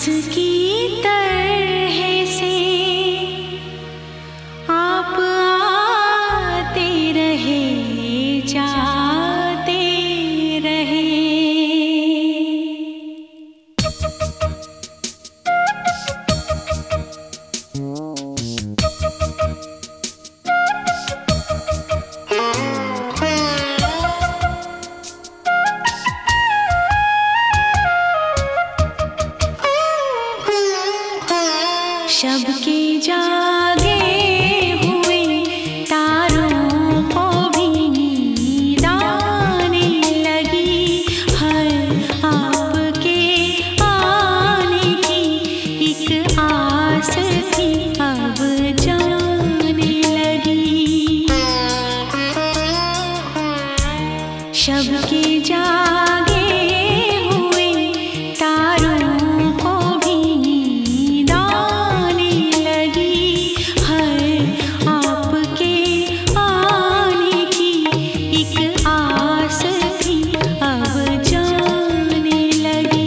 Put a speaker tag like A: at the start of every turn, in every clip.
A: की तरह से आप आते रहे, जाते रहे। शब के जागे हुए तारों को भी नींद आने लगी, हर आपके आने की एक आस थी अब जाने लगी। शब के जागे हुए तारों को भी नींद आने लगी, हर आपके आने की एक आस थी अब जाने लगी।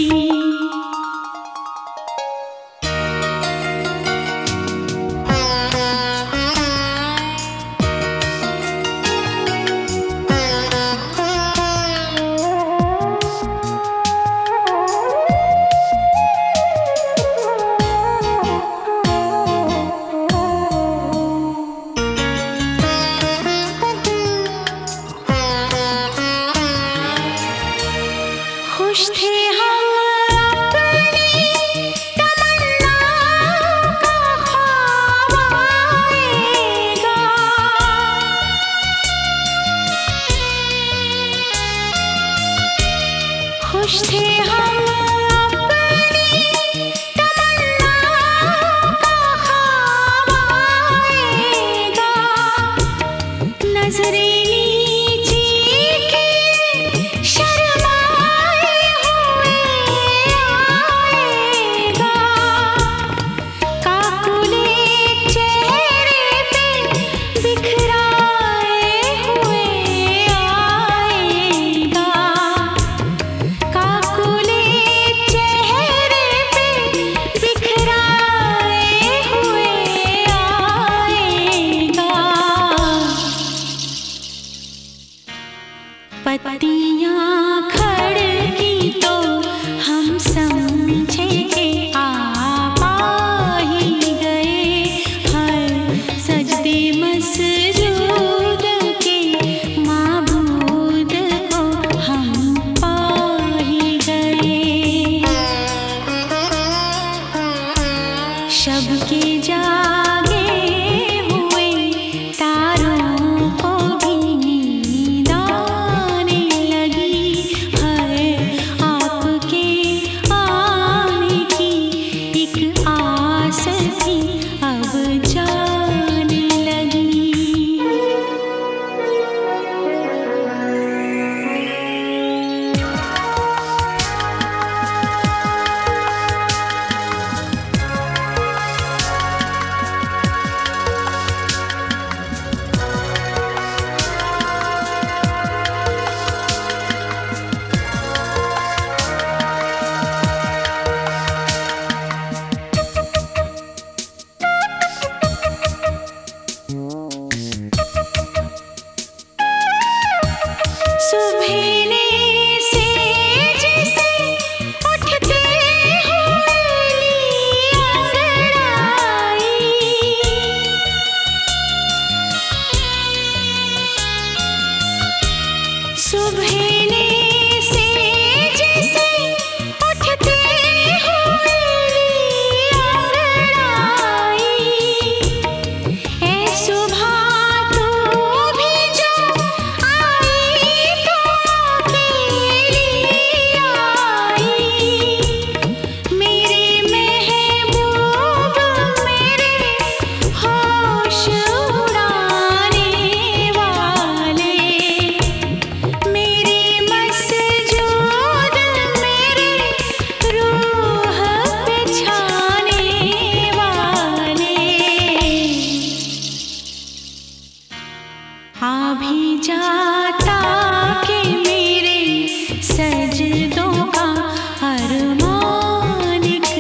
A: खुश थे हम अपनी तमन्ना का ख्वाब आएगा, खुश थे हम अपनी तमन्ना का ख्वाब आएगा। नजरे पत्तियाँ खड़की तो हम समझे कि आप आ ही गए, हर सजदे मसजूद के माबूद को हम पा ही गए। शब के जागे हुए तारों को भी नींद आने लगी, हर आपके आने की एक आस थी अब जाने लगी। सजदों का अरमान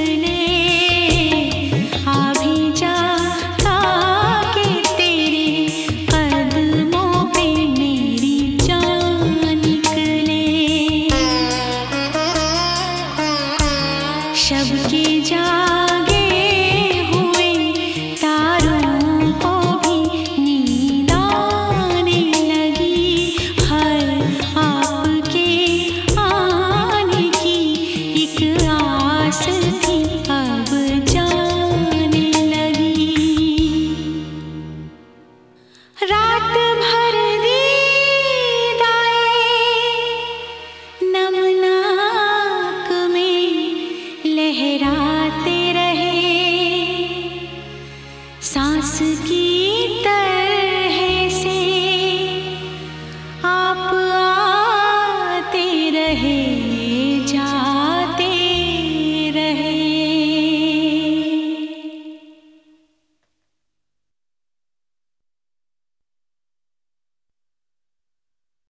A: पास की